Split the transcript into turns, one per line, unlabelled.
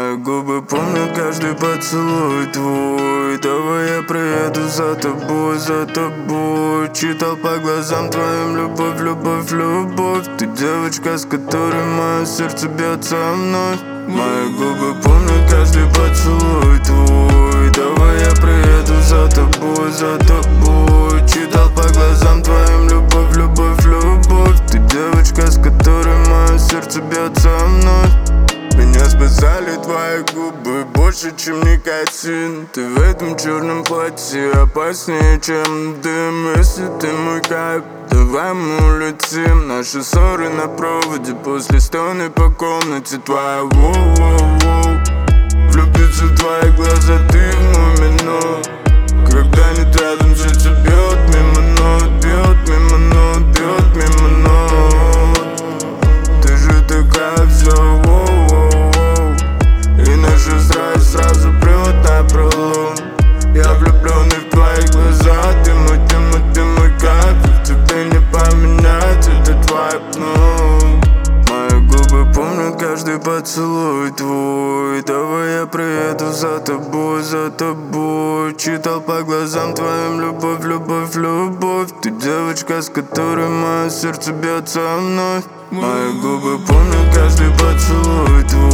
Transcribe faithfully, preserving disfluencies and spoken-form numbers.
Мои губы помнят каждый поцелуй твой. Давай я приеду за тобой, за тобой. Читал по глазам твоим любовь, любовь, любовь. Ты девочка, с которой мое сердце бьется вновь. Мои губы помнят каждый поцелуй твой. Давай я приеду за тобой, за тобой. Читал по глазам твоим любовь, любовь, любовь. Ты девочка, с которой мое сердце бьется вновь. Меня спасали твои губы больше, чем никотин. Ты в этом черном платье опаснее, чем дым. Если ты мой кайф, давай мы улетим. Наши ссоры на проводе, после стоны по комнате твоя. Воу-воу-воу. Влюбиться в твои глаза, ты в мой минут. Когда нет рядом, сердце бьет мимо нот, бьет мимо нот, бьет мимо нот. Ты же такая все, воу-воу-воу. И наша страсть сразу прет на пролом. Я влюбленный в твои глаза. Ты мой, ты мой, ты мой кайф. И в тебе не поменять этот вайб, ну. Мои губы помнят каждый поцелуй твой. Давай я приеду за тобой, за тобой. Читал по глазам твоим любовь, любовь, любовь. Ты девочка, с которой мое сердце бьется вновь. Мои губы помнят каждый поцелуй твой.